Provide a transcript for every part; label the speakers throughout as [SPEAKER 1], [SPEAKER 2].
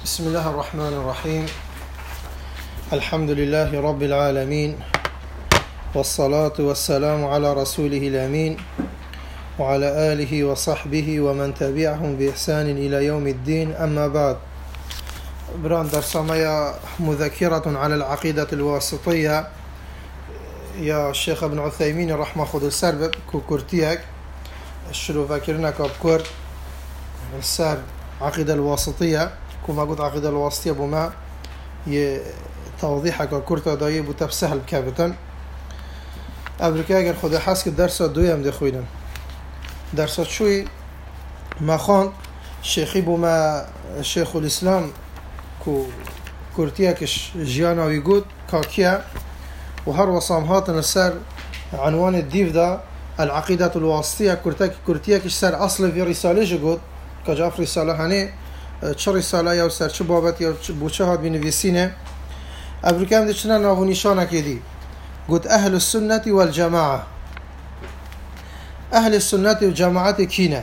[SPEAKER 1] بسم الله الرحمن الرحيم. الحمد لله رب العالمين، والصلاة والسلام على رسوله الأمين وعلى آله وصحبه ومن تبعهم بإحسان إلى يوم الدين. أما بعد، بران درسمية مذكرة على العقيدة الواسطية يا الشيخ ابن عثيمين رحمه خود السر كورتيك الشلو فاكرنا كابكور السر عقيدة الواسطية كما قلت عقيدة الواسطية بما توضيحك كورتا دايب وتفسهل بكابتن أبريكا أجر خود حاسك الدرس الدويم دي خوينا درس شوي ما خان شيخي بما شيخ الإسلام كورتيكش جيانا ويقود كاكيا وهر وصامهات السر عنوان الديف دا العقيدة الواسطية كورتيكش سر أصل في رسالة جود كجاف رسالة هني چه رساله یا سر چه بابت یا بوچه ها بنویسینه ابریکم دچنا ناو نشانه کدی قلت اهل السنه والجماعه. اهل السنه والجماعه كينا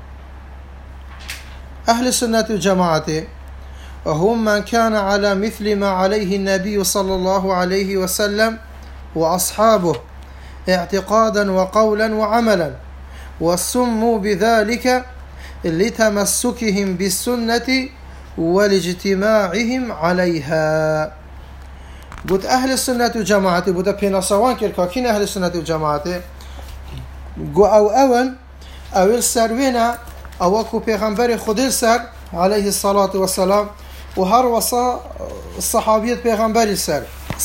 [SPEAKER 1] اهل السنه والجماعه هم من كان على مثل ما عليه النبي صلى الله عليه وسلم واصحابه اعتقادا وقولا وعملا، وسموا بذلك لتمسكهم بالسنة والاجتماعهم عليها. قلت أهل السنة والجماعة بودا بينا سوان كيركاكين أهل السنة والجماعة قو أو السروينا أو أكو بيغمبر خود السر عليه الصلاة والسلام وهر وصا الصحابية بيغمبر السر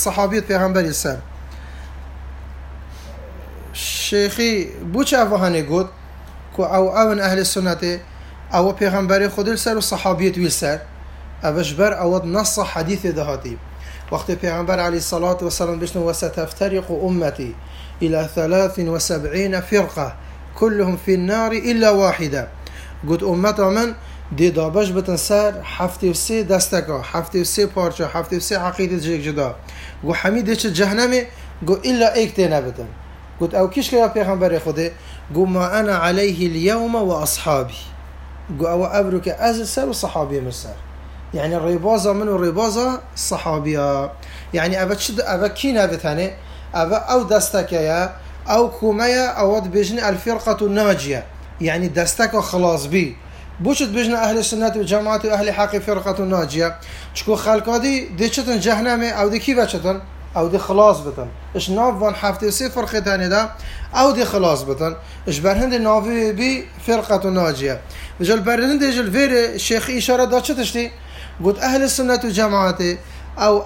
[SPEAKER 1] شيخي بوش أفهاني قلت أو أهل السنة أو پیغمبر خود السر والصحابية والسر أبشبر أو نص حديث ذهاتي وقت پیغمبر عليه الصلاة والسلام بشنو وستفترق أمتي إلى 73 فرقة كلهم في النار إلا واحدة. قلت أمتا من دي دابش بتنسر حفتي وسي دستكا حفتي وسي بارشا حفتي وسي عقيدة جيك جدا قو حميد ديش الجهنمي قو إلا ايكتين بتن. قلت أو كيش كيا پیغمبر خوده قو ما أنا عليه اليوم وأصحابي قو أو أبرك أزل سر وصحابي مسر يعني الريبازة من الريبازة الصحابية يعني أبا كينا بتاني أبا أو دستكيا أو كوميا أو بجن الفرقة الناجية يعني دستك خلاص بي بوشت بجن أهل السنة والجماعة وأهل حق فرقة الناجية شكو خلقا دي شتن جهنمي أو دي كيفا شتن أو دي خلاص بتن إيش نافان حفتي سي فرقة تاني دا أو دي خلاص بتن إيش برهند نافي بي فرقة الناجية وجل برهند جل فير الشيخ إشارة دا شتشتي قلت أهل السنة والجماعة أو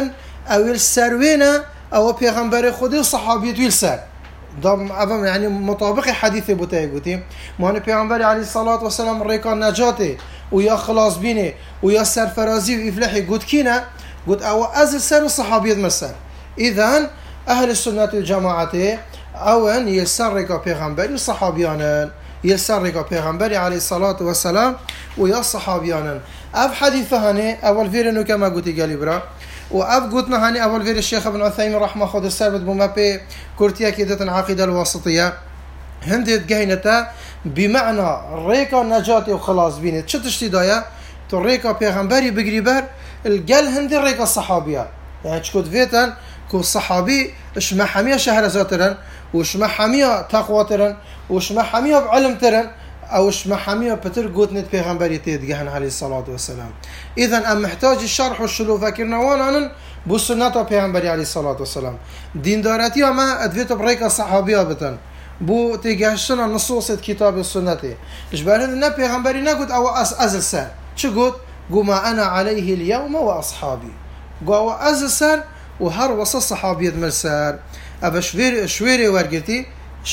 [SPEAKER 1] السروينة أو بيغمبر خودي صحابية ويلسر دام أفهم يعني مطابق حديث بوتاي قلتي ما أنا بيغمبر عليه الصلاة والسلام ريكان نجاتي ويا خلاص بيني ويا سرفرازي ويفلحي قلت كينا قلت أو أزل سر الصحابية مسر. إذن أهل السنة والجماعة أو أن يسرق بيغمبر الصحابيان يسرق بيغمبر عليه الصلاة والسلام ويا الصحابيان. أب حديث هاني أول فيرنو كما قلت قالبرا وأب قلتنا هاني أول فير الشيخ ابن عثيمين رحمه خود السربت بما بي كورتيا كيدة عقيدة الواسطية هندت جهنتا بمعنى ريكا نجاتي وخلاص بينت شتشتي دايا تو ريكا بيغمبري بقريبر الجل هندي ريكا الصحابية يعني تشكد فيتن كو الصحابي اش محامية شهرزاترن وش محامية تقواترن وش محامية بعلم ترن او اش محامية بتر قوتنت بيغمبري تيدقهن عليه الصلاة والسلام. اذن ام محتاج الشرح والشلو فاكرنا وانا بو سنة بيغمبري عليه الصلاة والسلام دين دارتي ما ادفيت بريكا الصحابية بتن بو تيجهشنا نصوص كتاب السنة اجبارهن النبي بيغمبري نقول او ازل سر شو قلت قو ما أنا عليه اليوم وأصحابي قو أزل سر وهر وصل صحابي المرسال أبا شويري ورقتي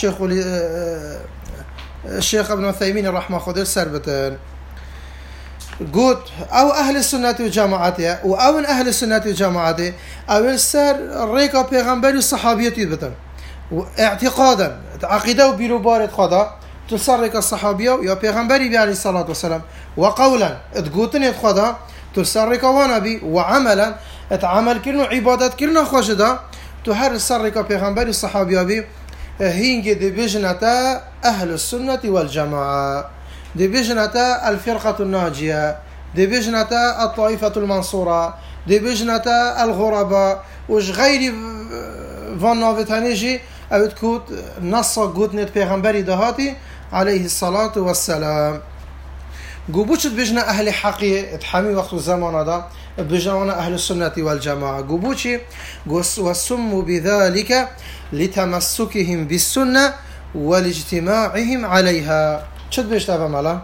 [SPEAKER 1] الشيخ ابن عثيمين رحمه خود السربتين قلت أو أهل السنة والجماعة أو من أهل السنة والجماعة أو السر ريكا بيغمبري الصحابية يبتن اعتقادا عقيدة وبيروبارة خدا تسرق الصحابية يا بيغمبري عليه الصلاة والسلام وقولا تقوتني خدا تسرق ونبي وعملا اتعمل كلنا عبادات كلنا خوشدا تهر سرق بيغمبري الصحابية بي هينجي دي بجنة أهل السنة والجماعة دي بجنة الفرقة الناجية دي بجنتا الطائفة المنصورة، دي بجنتا الغرباء، وش غيري فان نافتانيجي او تكوت نصا قوتنت پیغمبری دهاتي عليه الصلاة والسلام. قبوشت بجنا أهل حقية تحمي وقت الزمان هذا بجنا أهل السنة والجماعة. قبوشي وسموا بذلك لتمسكهم بالسنة والاجتماعهم عليها. شد بيشتغل مالا؟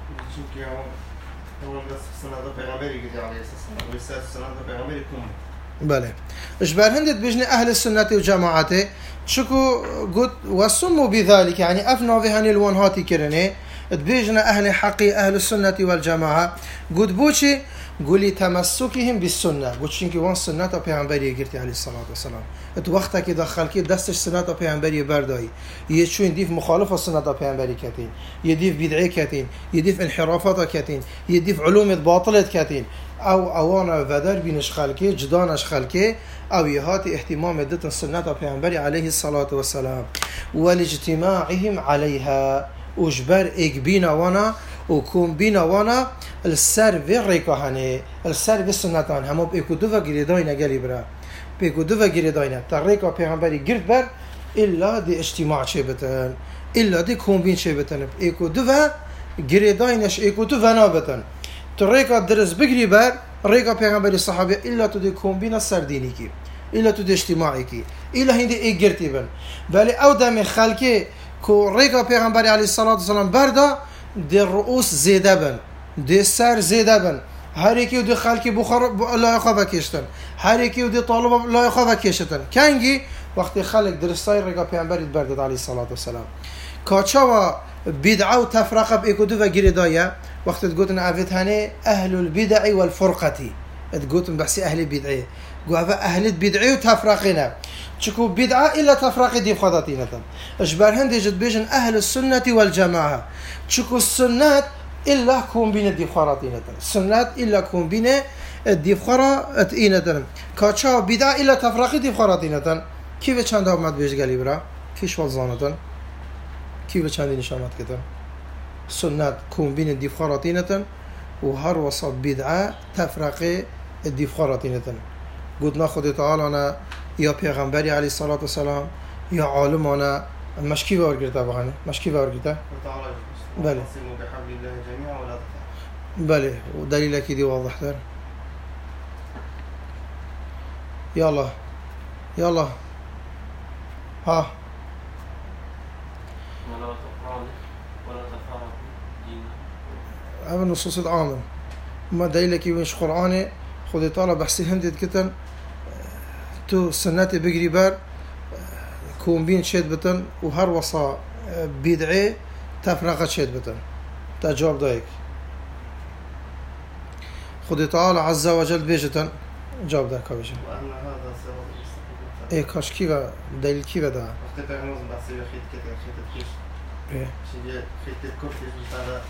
[SPEAKER 1] بله. إجبار هندت بجنا أهل السنة والجماعة شكو قد وسموا بذلك يعني أفنوا في هني الوانهاتي كرني تبيجنا أهل حقي أهل السنة والجماعة قد بوشي قولي تمسكهم بالسنة قد شنكي وان سنة پیغمبری قرتي عليه الصلاة والسلام ات وقتا كي دخل كي دستش سنة پیغمبری برداي يشو يديف مخالفة سنة پیغمبری كتين يديف بدعي كتين يديف انحرافات كتين يديف علوم باطلة كتين او اوانا ودر بينش خلكي جدانش خلكي او يهاتي اهتمام دتن سنة پیغمبری عليه الصلاة والسلام والاجتماعهم عليها وجبر ايك بينا وانا وكون بينا وانا السر في الريكوهاني السر في السنتان همو بيكو دوفا جريداينا قالي برا بيكو دوفا جريداينا تريكو پیغمبری گرد بر إلا دي اجتماع شبتن إلا دي كون بين شبتن بيكو دوفا جريداينش ايكو دوفا نابتن تريكو درس بگري بر ريكو پیغمبری صحابي إلا تدي كون بين السرديني كي إلا تدي اجتماعي كي إلا هندي اي گرتي بن بالي او دامي خلقي كو ريكا پیغمبری علیه الصلاة والسلام بردا دي الرؤوس زيده بن دي السر زيده بن هريكي ودي خالكي بخار لا يخاف كيشتن هريكي ودي طالب لا يخاف كيشتن كانجي وقت خلق درستاي ريكا پیغمبری بردا عليه الصلاة والسلام كاچوا بدعه وتفرقه بيكودو وغيردايا وقت تقولن افيتاني اهل البدع والفرقه تقولن بحسي اهل البدع قوا اهل البدع وتفرقنا تشكو بدعة إلا تفرق دي بخضاتينة إجبار هندي جد بيجن أهل السنة والجماعة تشكو السنة إلا كون بين دي بخاراتينة السنة إلا كون بين دي بخاراتينة كاتشا بدعة إلا تفرق دي بخاراتينة كيف چند آمد بيج قالي برا كيش والظانة كيف چند نشامات كتن السنة كون بين دي بخاراتينة وهر وصف بدعة تفرق دي بخاراتينة قد ناخد تعالى أنا يا پیغمبری علیه الصلاة والسلام یا عالمانه مشکی وارگرده بخانه مشکی وارگرده بله بله و دلیل کی دی واضح تر يلا يلا ها هذا النصوص العامة ما دليل كي مش قرآني خذ طالع بحسي هندي كتن تو سنتي بقري بار كون بين شد بتن وهر وصا بدعي تفرقت شد بتن تجاوب دايك خذ تعالى عز وجل بيجتن جاوب داك وجه
[SPEAKER 2] وأن هذا صراط مستقيم
[SPEAKER 1] ايه كاش كيفا دليل كيفا ده
[SPEAKER 2] وقت تغنوز بحسي خيط كده خيط الكيش
[SPEAKER 1] ايه
[SPEAKER 2] شيء خيط الكفر هذا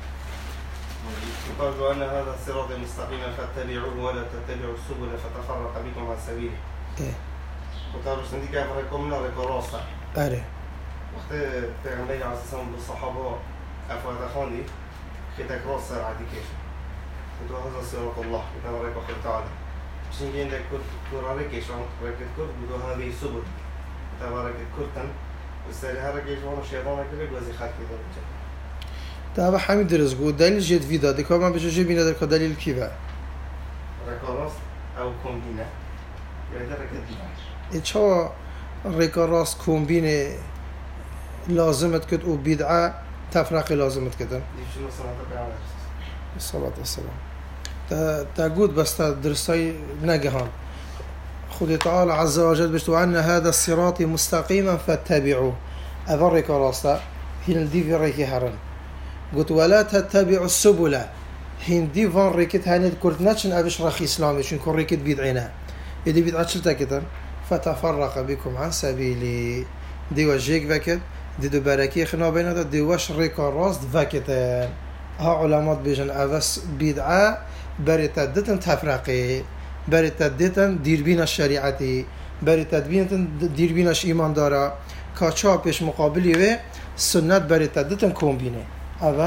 [SPEAKER 2] وقال وأن هذا صراط مستقيم فاتبعوه ولا تتبعوا السبل فتفرق بكم عن سبيله
[SPEAKER 1] ايه
[SPEAKER 2] وقالوا سندي كيف ركمنا ركراسة
[SPEAKER 1] اره
[SPEAKER 2] وقت پیغمبر عليه السلام بالصحابة أفواد خاندي خيطك راسة عادي كيش وتو هذا صراط الله وتبارك وتعالى عشان كده عندك كرارة كيش ركض كرد بدو هذه السبل تبارك كرتن والسري هذا كيش وانا الشيطان كده جوزي خالك كده
[SPEAKER 1] تابع حميد درس قول دليل جد فيدا ديكوا ما بيجي بينا درك دليل كيفا
[SPEAKER 2] ركراس أو كومبينة يعني ركض
[SPEAKER 1] إيش ريكاراس كومبينة لازمت كت وبدعة تفرق لازمت كده
[SPEAKER 2] دي شنو صنعت بعمل
[SPEAKER 1] الصلاة والسلام تقول بس درسي نجهان خذ تعالى عز وجل بشتو أن هذا الصراط مستقيما فاتبعوه أفرق راسه هنا دي في ريكي هرن قلت ولا تتبعوا السبل هندي فان ريكت هاني كرتناتشن أبش رخي إسلامي شن كون ريكت بيدعينا يدي بيدعات شلتا كتن فتفرق بكم عن سبيلي دي وجيك فكت دي دو باراكي خنا بينا دي وش ريكا راست فكتن ها علامات بيجن أفس بيدعا بريتدتن تفرقي بريتدتن دير بينا الشريعتي بريتدتن دير بيناش إيمان دارا كاتشا بيش مقابلي و سنت بريتدتن كومبينه أبا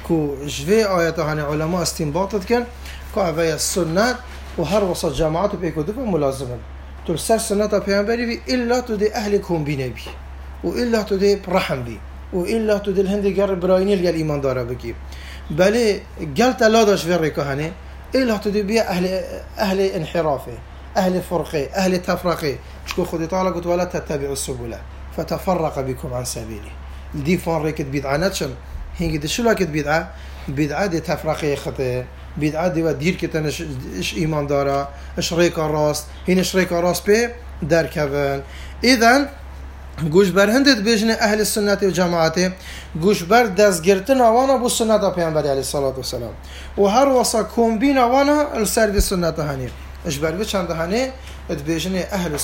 [SPEAKER 1] كو جوي آيات هاني علماء استنباطت كن كو أبي السنة وهر وسط جماعات بيكودف ملازما تل سر سنة بيعنبري بي إلا تدي أهلكم بنبي وإلا تدي برحم بي وإلا تدي الهندي قرب برايني الإيمان دارا بكي بل قلت لا داش في الركهاني إلا تدي بيا أهل انحرافه أهل فرقه أهل تفرقه شكو خدي طالع قلت ولا تتبعوا السبل فتفرق بكم عن سبيله دي فان ريكت بدعة نتشن هنگی دشو لکت بدعه دی تفرقه خطه بدعه دی و دیر کتن اش ایمان داره اش ریکا راست هین اش ریکا راست به در کون ایدن گوش بر هندت بیجن اهل سنت و جماعته گوش بر دستگرتن آوانا بو سنت پیامبر علیه الصلاة والسلام و هر واسا کمبین آوانا السر سنت هنی اش بر بچند هنی ات بیجن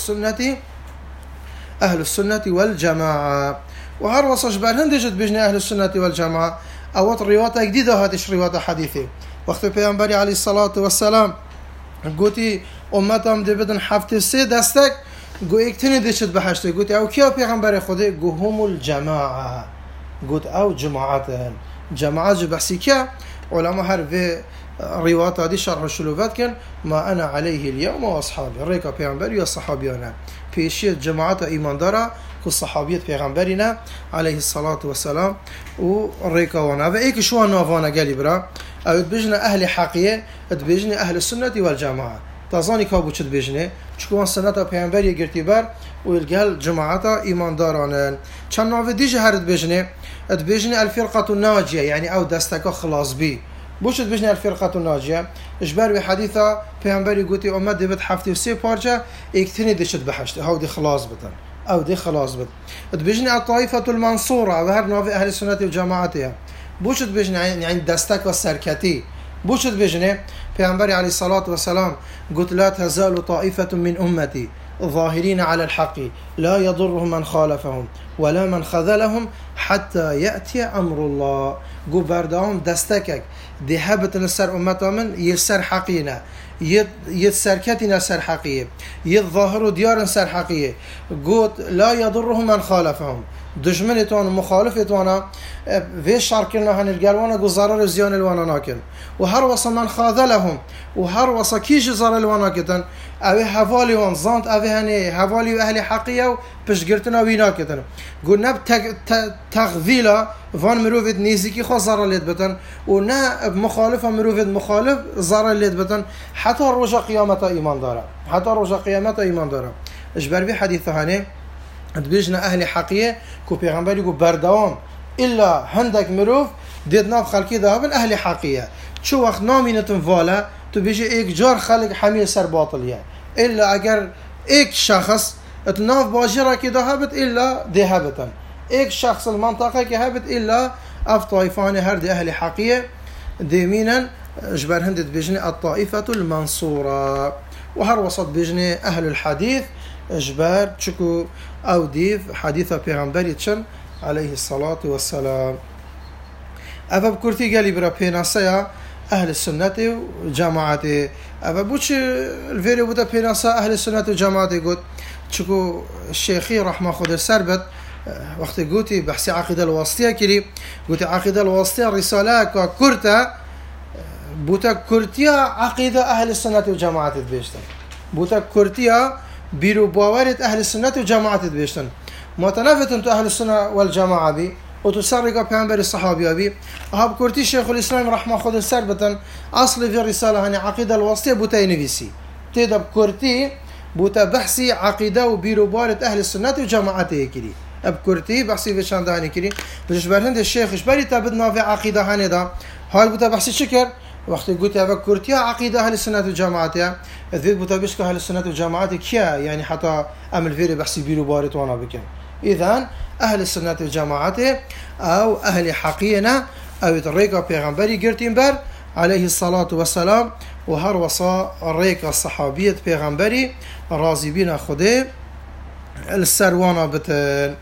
[SPEAKER 1] اهل السنت والجماعه وهر وصش بالهندجت بجن أهل السنة والجماعة أوت روايات جديدة هاتش روايات حديثة وقت پیامبر عليه الصلاة والسلام قوتي أمتهم دي بدن حفت سي دستك قو اكتني ديشت بحشته قوتي أو كيا پیغمبر خودي قو هم الجماعة قوت أو جماعتهم جماعة بحسي كيا علماء هر في روايات هذه شرح الشلوفات كان ما أنا عليه اليوم وأصحابي ريكا پیغمبر يا صحابيانا پیشیت جماعت ایمان داره که صحابیت پیغمبرینا علیه الصلاة والسلام و ریکاوانا و ایک شو نووانا گلی برا او بجنه اهل حقیه بجنه اهل السنة والجماعة تازانی کابو چد بجنه چکوان سنت پیغمبری گرتی بر و الگل جماعت ایمان دارانن چند نوه دیجه هرد بجنه الفرقة الناجية يعني او دستکا خلاص بی بوشت بجنه الفرقة الناجية اجبر بحديثة پیغمبری گوتی امت دی بد 73 پارچه اکتنی دیشت بحشته هاو دی خلاص بتن او دی خلاص بت بجنه الطائفة المنصورة و هر نوع اهل السنة وجماعتها بوشت بجنه يعني دستك والسركتي بوشت بجنه پیغمبری علیه الصلاة والسلام قلت لا تزال طائفة من أمتي ظاهرين على الحق لا يضرهم من خالفهم ولا من خذلهم حتى يأتي أمر الله قو بردهم دستكك دي هبت السر أمتا من يسر حقينا يتسركتنا سر حقية يتظاهروا ديار سر حقية قلت لا يضرهم من خالفهم دشمنتون مخالفتون في شاركنا هنلقالوانا قو ضرر زيان الوانا ناكن وهر وصا من خاذلهم وهر وصا كيش ضرر الوانا كتن اوه حوالي وان زانت اوه هني حوالي اهل حقية وبشگرتنا وينا كتن قل نب تغذيلا فان مروفد نيزيكي خوا ضرر ليد بتن ونا مخالفة مروفد مخالف ضرر ليد بتن حتى رجا قيامة ايمان دارا حتى رجا قيامة ايمان دارا اجبر بي حديث هني بيجنا اهل حقية كو پیغمبر يقول بردوام الا هندك مروف ديدنا خلقي دابن اهل حقية شو وقت نامينتن فالا تو بيجي ايك جار خلق حميل سر باطل الا اگر ايك شخص اتناف باجرة كده هبت الا دي هبتن ايك شخص المنطقة كي هبت الا اف طائفان هرد اهل حقية دي مينا اجبر هندت بيجني الطائفة المنصورة وهر وسط بيجني اهل الحديث اجبر تشكو او ديف حديث پیغمبری تشن عليه الصلاة والسلام افا بكرتي قالي برا بيناسيا اهل السنة وجماعته افا بوش الفيري بودا بيناسا اهل السنة وجماعته قلت تشكو الشيخي رحمه خود السربت وقت قلتي بحسي عقيدة الواسطية كلي قلت عقيدة الواسطية رسالة كورتا بوتا كورتيا عقيدة اهل السنة وجماعته بيشتن بوتا كورتيا بيرو باورت أهل السنة وجماعة بيشتن متنافت أنتو أهل السنة والجماعة بي وتسرق بيعنبر الصحابي بي أهب كورتي شيخ الإسلام رحمه خود السربة أصل في الرسالة هني عقيدة الواسطية بوتا نفسي تيدا كورتي بوتا بحثي عقيدة وبيرو باورت أهل السنة وجماعة كري أب كورتي بحثي في شان دهاني كري بجش برهند الشيخ إشباري تابدنا في عقيدة هني دا هاي بوتا بحثي شكر وقت قلت يا كورتيا عقيدة أهل السنة والجماعة ذيك بتابشك أهل السنة والجماعة كيا يعني حتى أمل فيري بحسي بيرو بارت وانا بكن إذن أهل السنة والجماعة أو أهل حقينا أو الريكا بيغمبري قرتين بر عليه الصلاة والسلام وهر وصا الريكا الصحابية بيغمبري راضي بنا خده السروانا بتن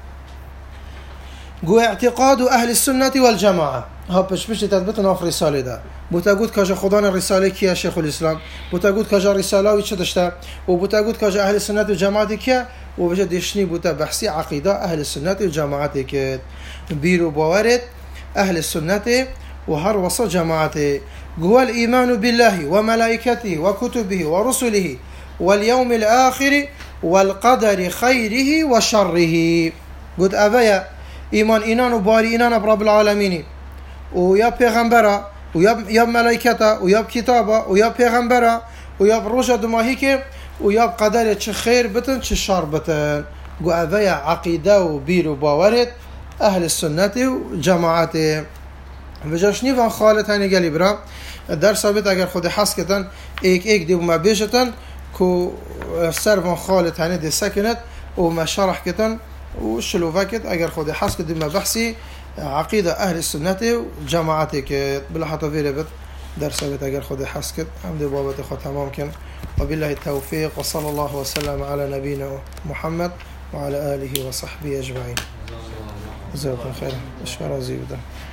[SPEAKER 1] قو اعتقاد أهل السنة والجماعة ها بش تثبتنا في رسالة ده بتقول كاجا خدان الرسالة كيا شيخ الإسلام بتقول كاجا رسالة ويشتشتا وبتقول كاجا أهل السنة والجماعة كيا وبجد يشني بتا بحثي عقيدة أهل السنة والجماعة كيا بيرو باورت أهل السنة وهر وصل جماعته قوى الإيمان بالله وملائكته وكتبه ورسله واليوم الآخر والقدر خيره وشره. قد أبايا إيمان إنان وباري إنان برب العالمين ويا پیغمبرا ويا ملائكته ويا كتابه ويا پیغمبرا ويا روجا دماهيك ويا قدر چه خير بتن چه شر بتن. قو أبايا عقيدة وبير وباورت أهل السنة وجماعته. وجاشني فان خالد هني قالي برا در ثابت اگر خود حس کتن ایک دی ما بیشتن کو سر فان خالد هني دي سكنت وما شرح كتن وشلو فاكت اگر خود حس كد ما بحثي عقيدة أهل السنة وجماعتك بلا حتى في ربط در ثابت اگر خود حس كد حمد بابت خود تمام كن. وبالله التوفيق وصلى الله وسلم على نبينا محمد وعلى آله وصحبه أجمعين. جزاكم خير. اشكر زيودا.